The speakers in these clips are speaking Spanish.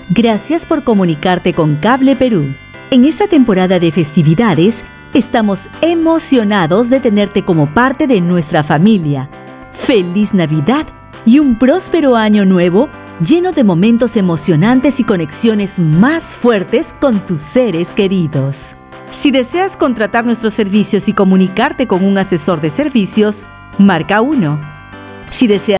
Gracias por comunicarte con Cable Perú. En esta temporada de festividades, estamos emocionados de tenerte como parte de nuestra familia. ¡Feliz Navidad y un próspero año nuevo lleno de momentos emocionantes y conexiones más fuertes con tus seres queridos! Si deseas contratar nuestros servicios y comunicarte con un asesor de servicios, marca 1. Si deseas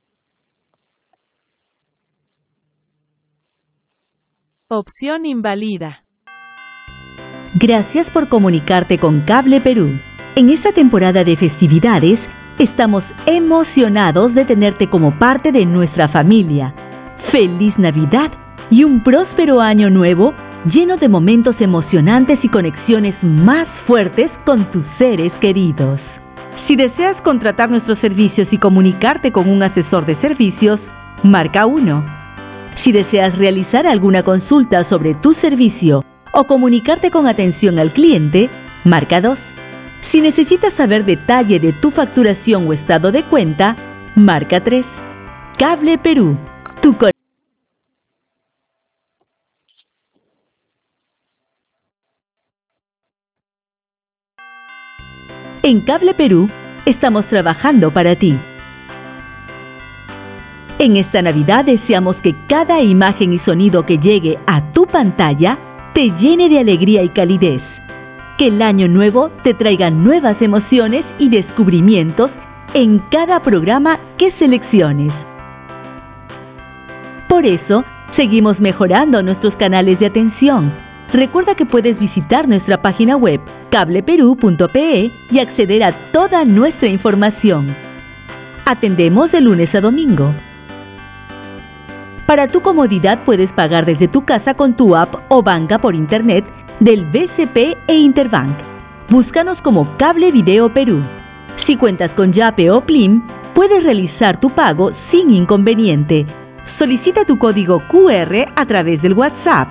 Opción invalida. Gracias por comunicarte con Cable Perú. En esta temporada de festividades, estamos emocionados de tenerte como parte de nuestra familia. ¡Feliz Navidad y un próspero año nuevo lleno de momentos emocionantes y conexiones más fuertes con tus seres queridos! Si deseas contratar nuestros servicios y comunicarte con un asesor de servicios, marca 1. Si deseas realizar alguna consulta sobre tu servicio o comunicarte con atención al cliente, marca 2. Si necesitas saber detalle de tu facturación o estado de cuenta, marca 3. Cable Perú, tu En Cable Perú, estamos trabajando para ti. En esta Navidad deseamos que cada imagen y sonido que llegue a tu pantalla te llene de alegría y calidez. Que el año nuevo te traiga nuevas emociones y descubrimientos en cada programa que selecciones. Por eso, seguimos mejorando nuestros canales de atención. Recuerda que puedes visitar nuestra página web cableperú.pe y acceder a toda nuestra información. Atendemos de lunes a domingo. Para tu comodidad puedes pagar desde tu casa con tu app o banca por internet del BCP e Interbank. Búscanos como Cable Video Perú. Si cuentas con Yape o Plim, puedes realizar tu pago sin inconveniente. Solicita tu código QR a través del WhatsApp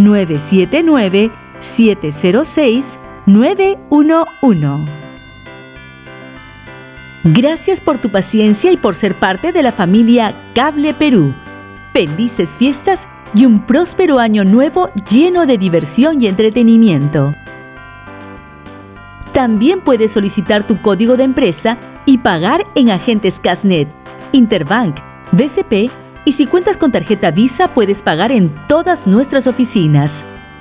979-706-911. Gracias por tu paciencia y por ser parte de la familia Cable Perú. Felices fiestas y un próspero año nuevo lleno de diversión y entretenimiento. También puedes solicitar tu código de empresa y pagar en agentes Casnet, Interbank, BCP y si cuentas con tarjeta Visa puedes pagar en todas nuestras oficinas.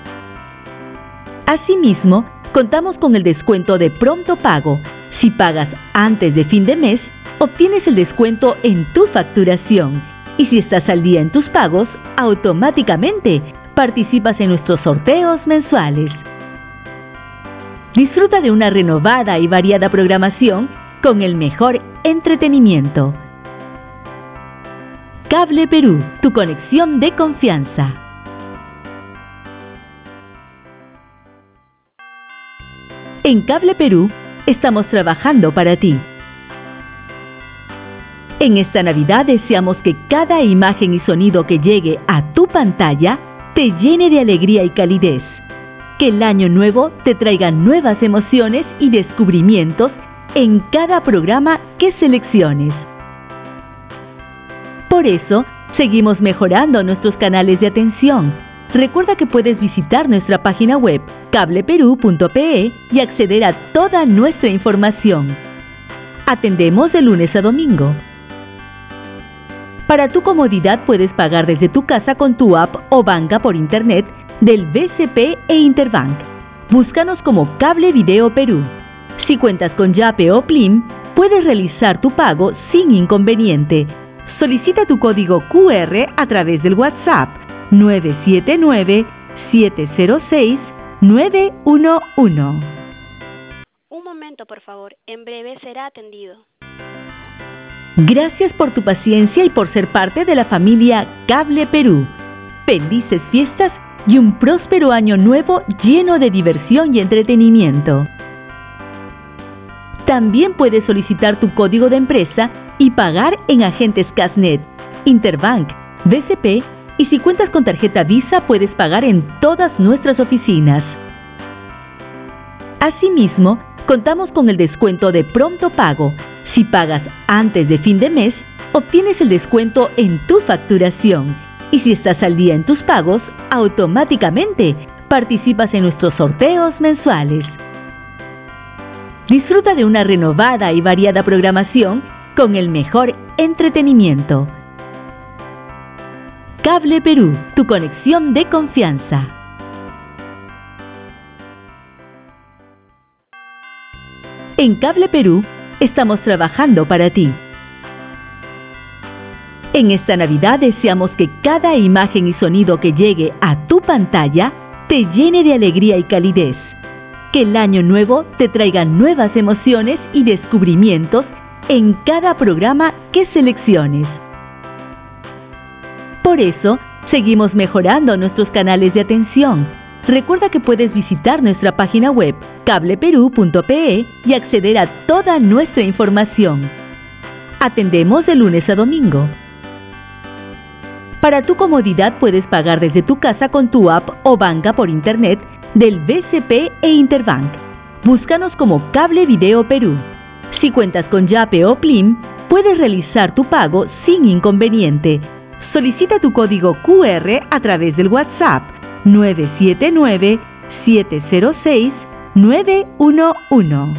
Asimismo, contamos con el descuento de pronto pago. Si pagas antes de fin de mes, obtienes el descuento en tu facturación. Y si estás al día en tus pagos, automáticamente participas en nuestros sorteos mensuales. Disfruta de una renovada y variada programación con el mejor entretenimiento. Cable Perú, tu conexión de confianza. En Cable Perú, estamos trabajando para ti. En esta Navidad deseamos que cada imagen y sonido que llegue a tu pantalla te llene de alegría y calidez. Que el año nuevo te traiga nuevas emociones y descubrimientos en cada programa que selecciones. Por eso, seguimos mejorando nuestros canales de atención. Recuerda que puedes visitar nuestra página web cableperú.pe y acceder a toda nuestra información. Atendemos de lunes a domingo. Para tu comodidad puedes pagar desde tu casa con tu app o banca por internet del BCP e Interbank. Búscanos como Cable Video Perú. Si cuentas con Yape o Plim, puedes realizar tu pago sin inconveniente. Solicita tu código QR a través del WhatsApp 979-706-911. Un momento, por favor. En breve será atendido. Gracias por tu paciencia y por ser parte de la familia Cable Perú. Felices fiestas y un próspero año nuevo lleno de diversión y entretenimiento. También puedes solicitar tu código de empresa y pagar en agentes Casnet, Interbank, BCP y si cuentas con tarjeta Visa puedes pagar en todas nuestras oficinas. Asimismo, contamos con el descuento de pronto pago. Si pagas antes de fin de mes, obtienes el descuento en tu facturación. Y si estás al día en tus pagos, automáticamente participas en nuestros sorteos mensuales. Disfruta de una renovada y variada programación con el mejor entretenimiento. Cable Perú, tu conexión de confianza. En Cable Perú estamos trabajando para ti. En esta Navidad deseamos que cada imagen y sonido que llegue a tu pantalla te llene de alegría y calidez. Que el año nuevo te traiga nuevas emociones y descubrimientos en cada programa que selecciones. Por eso, seguimos mejorando nuestros canales de atención. Recuerda que puedes visitar nuestra página web cableperú.pe y acceder a toda nuestra información. Atendemos de lunes a domingo. Para tu comodidad puedes pagar desde tu casa con tu app o banca por internet del BCP e Interbank. Búscanos como Cable Video Perú. Si cuentas con Yape o Plim, puedes realizar tu pago sin inconveniente. Solicita tu código QR a través del WhatsApp 979-706-911.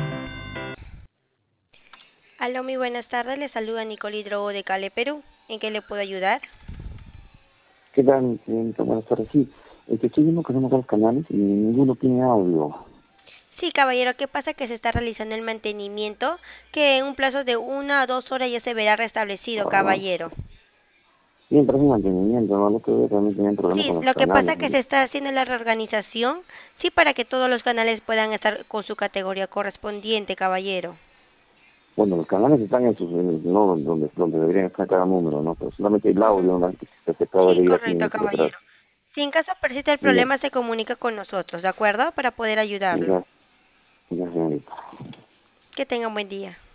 Aló, muy buenas tardes. Le saluda Nicole Drogo de Cable Perú. ¿En qué le puedo ayudar? ¿Qué tal, señorita? Buenas tardes. Sí, estoy viendo que somos dos canales y ninguno tiene audio. Sí, caballero, ¿qué pasa? Que se está realizando el mantenimiento, que en un plazo de 1 a 2 horas ya se verá restablecido, caballero. Siempre es un mantenimiento, ¿no? Los que también tienen problemas Sí, con los lo que pasa canales, es que ¿no? se está haciendo la reorganización, sí, para que todos los canales puedan estar con su categoría correspondiente, caballero. Bueno, los canales están en sus, no donde deberían estar cada número, ¿no? Pero solamente el audio, ¿no? Que se acaba Sí, de ir aquí correcto, en detrás. caballero. Si en caso persiste el Y ya, problema, se comunica con nosotros, ¿de acuerdo? Para poder y ayudarlo. ya, y ya, señorita. Que tenga un buen día.